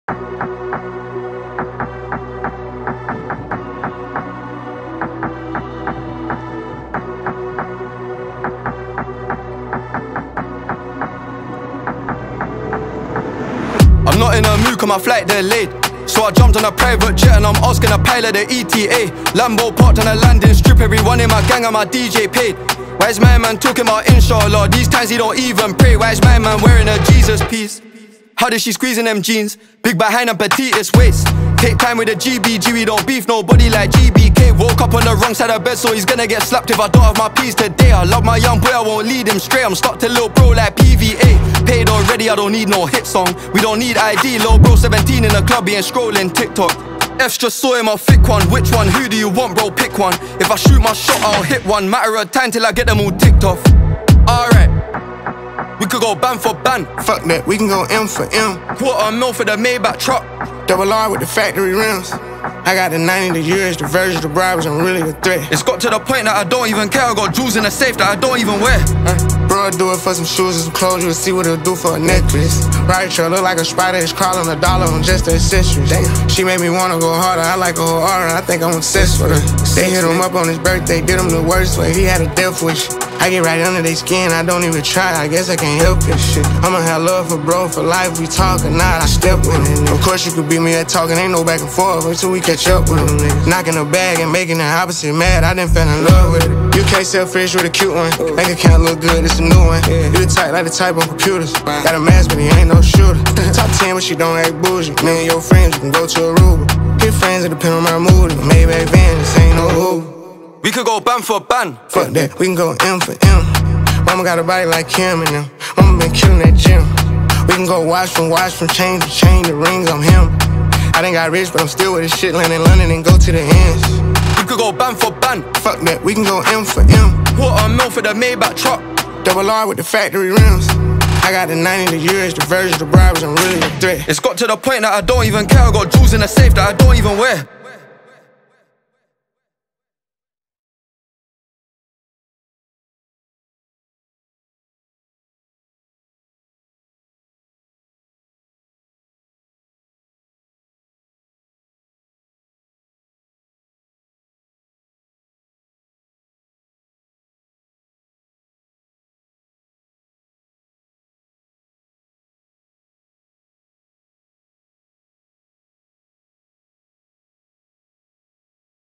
I'm not in a mood cause my flight delayed, so I jumped on a private jet and I'm asking a pilot the ETA. Lambo parked on a landing strip, everyone in my gang and my DJ paid. Why is my man talking about inshallah? These times he don't even pray. Why is my man wearing a Jesus piece? How did she squeeze in them jeans? Big behind and petitest waist. Take time with the GBG, we don't beef nobody like GBK. Woke up on the wrong side of bed, so he's gonna get slapped if I don't have my peas today. I love my young boy, I won't lead him straight. I'm stuck to lil' bro like PVA. Paid already, I don't need no hit song. We don't need ID, lil' bro 17 in the club, he ain't scrolling TikTok. F's just saw him, I'll thick one. Which one? Who do you want, bro? Pick one. If I shoot my shot, I'll hit one. Matter of time till I get them all ticked off. Alright, we could go ban for ban. Fuck that, we can go M for M. $250,000 for the Maybach truck. Double R with the factory rims. I got the 90, the years, the versions, the bribes, I'm really a threat. It's got to the point that I don't even care. I got jewels in the safe that I don't even wear. Bro, I do it for some shoes and some clothes. You'll see what it'll do for a necklace. Right, sure, look like a spider, it's crawling $1 on just the accessories. She made me wanna go harder, I like a whole aura, I think I'm obsessed with her. They hit him up on his birthday, did him the worst way, he had a death wish. I get right under their skin, I don't even try, I guess I can't help it. Shit, I'ma have love for bro for life, we talk or not, I step with it. Of course you could beat me at talking, ain't no back and forth until we catch up with them niggas. Knocking the bag and making the opposite mad, I done fell in love with it. You can't sell fish with a cute one, bank account look good, it's a new one. You the type like the type on computers, got a mask but he ain't no shooter. Top 10 but she don't act bougie, me and your friends, you can go to Aruba. Get friends that depend on my mood, Maybach van, this ain't no Uber. We could go ban for ban. Fuck that, we can go M for M. Mama got a body like Kim and them. Mama been killing that gym. We can go watch from chain to chain, the rings on him. I done got rich, but I'm still with this shit, land in London and go to the ends. We could go ban for ban. Fuck that, we can go M for M. $250,000 for the Maybach truck. Double R with the factory rims. I got the 90, the years, the versions, the bribes, I'm really a threat. It's got to the point that I don't even care. I got jewels in the safe that I don't even wear.